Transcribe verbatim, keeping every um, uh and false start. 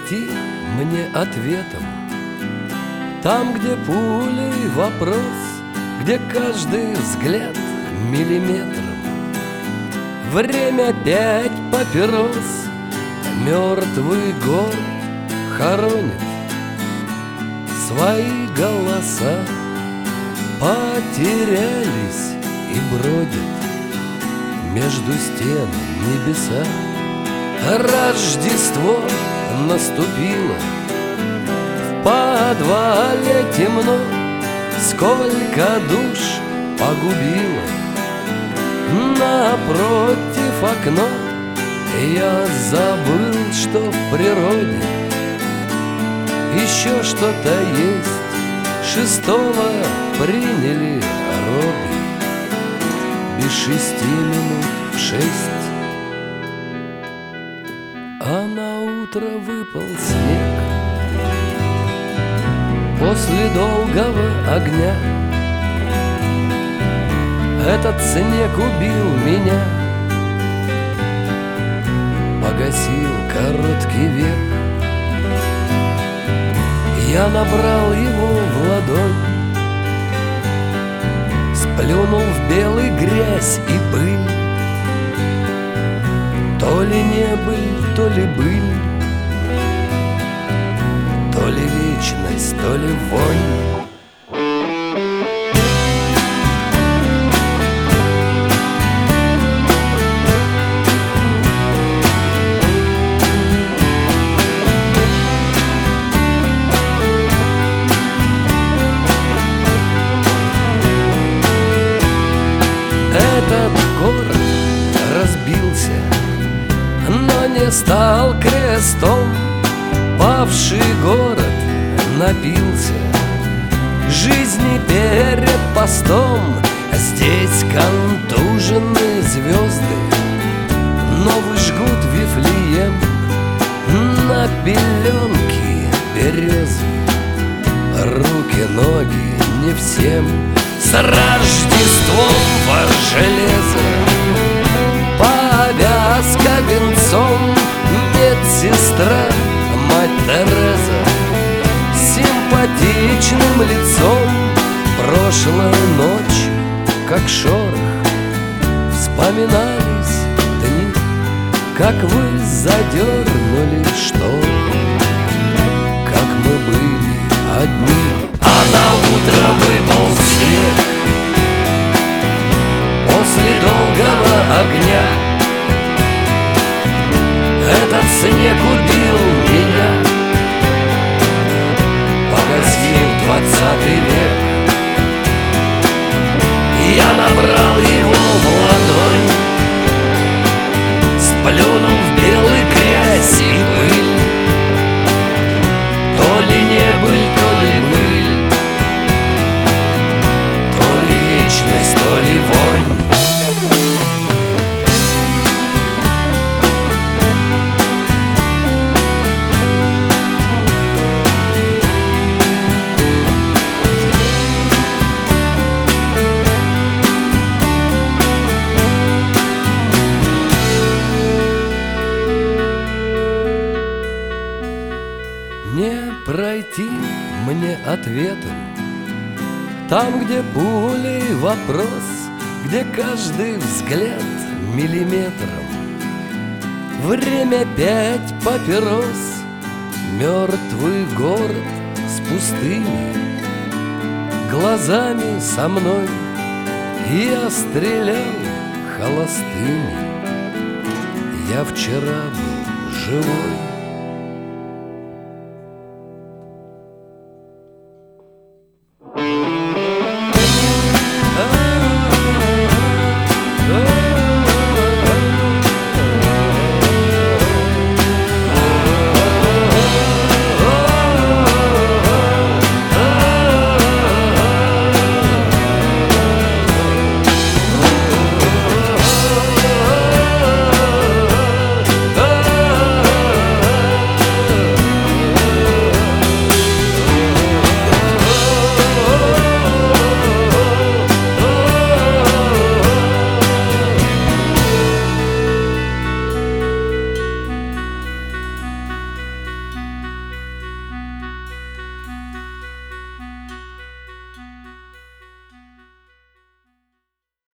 пройти мне ответом там, где пулей вопрос, где каждый взгляд миллиметром. Время пять папирос, мертвый город хоронит свои голоса, потерялись и бродят между стен небеса. Рождество наступило, в подвале темно, сколько душ погубило. Напротив окно я забыл, что в природе еще что-то есть. Шестого приняли роды, без шести минут в шесть. А на утро выпал снег после долгого огня. Этот снег убил меня, погасил короткий век. Я набрал его в ладонь, сплюнул в белый грязь и пыль. То ли не быль, то ли быль, то ли вечность, то ли вонь. Этот город разбился, но не стал крестом. Павший город напился жизни перед постом. Здесь контуженные звезды новый жгут Вифлеем на пеленки березы. Руки, ноги не всем. С Рождеством по железо, повязка венцом, медсестра, мать Тереза, симпатичным лицом. Прошлая ночь, как шорох, вспоминались дни, как вы задернули шторы, как мы были одни. А на утро выпал снег после долгого огня. Этот снег убил меня, погасил двадцатый век. Я набрал его в ладонь, сплюнул в белый грязь и пыль. То ли не быль, то ли быль, то ли вечность, то ли вонь. Не пройти мне ответом там, где пулей вопрос, где каждый взгляд миллиметром. Время пять папирос, мертвый город с пустыми глазами со мной. Я стрелял холостыми, я вчера был живой.